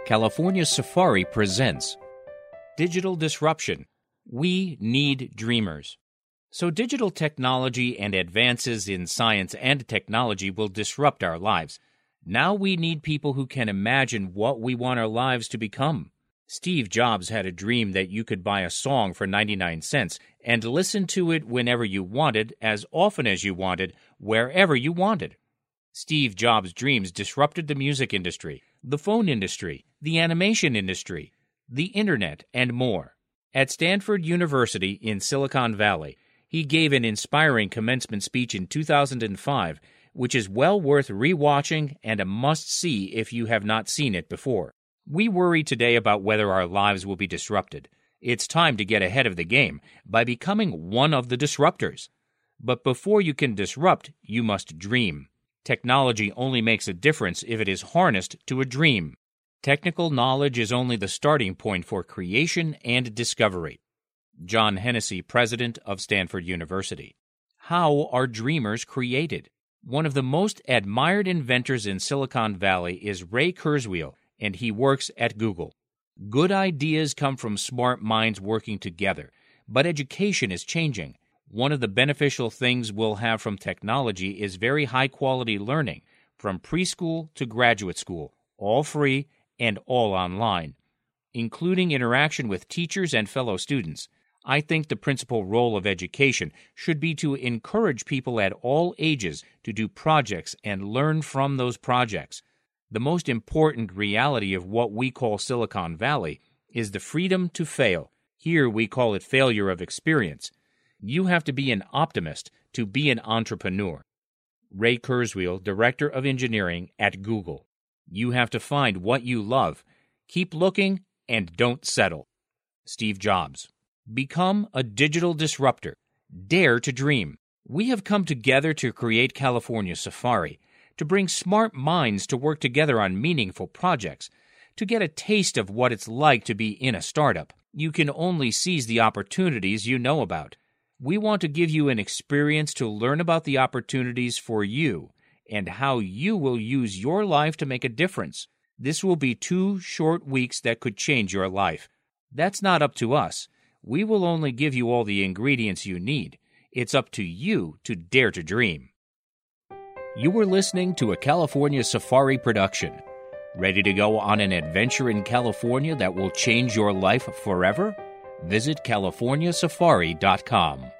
California Safari presents Digital Disruption. We need dreamers. So digital technology and advances in science and technology will disrupt our lives. Now we need people who can imagine what we want our lives to become. Steve Jobs had a dream that you could buy a song for 99 cents and listen to it whenever you wanted, as often as you wanted, wherever you wanted. Steve Jobs' dreams disrupted the music industry, the phone industry, the animation industry, the internet, and more. At Stanford University in Silicon Valley, he gave an inspiring commencement speech in 2005, which is well worth rewatching and a must-see if you have not seen it before. We worry today about whether our lives will be disrupted. It's time to get ahead of the game by becoming one of the disruptors. But before you can disrupt, you must dream. Technology only makes a difference if it is harnessed to a dream. Technical knowledge is only the starting point for creation and discovery. John Hennessy, president of Stanford University. How are dreamers created? One of the most admired inventors in Silicon Valley is Ray Kurzweil, and he works at Google. Good ideas come from smart minds working together, but education is changing. One of the beneficial things we'll have from technology is very high-quality learning, from preschool to graduate school, all free and all online, including interaction with teachers and fellow students. I think the principal role of education should be to encourage people at all ages to do projects and learn from those projects. The most important reality of what we call Silicon Valley is the freedom to fail. Here we call it failure of experience. You have to be an optimist to be an entrepreneur. Ray Kurzweil, Director of Engineering at Google. You have to find what you love. Keep looking and don't settle. Steve Jobs. Become a digital disruptor. Dare to dream. We have come together to create California Safari, to bring smart minds to work together on meaningful projects, to get a taste of what it's like to be in a startup. You can only seize the opportunities you know about. We want to give you an experience to learn about the opportunities for you and how you will use your life to make a difference. This will be 2 short weeks that could change your life. That's not up to us. We will only give you all the ingredients you need. It's up to you to dare to dream. You were listening to a California Safari production. Ready to go on an adventure in California that will change your life forever? Visit CaliforniaSafari.com.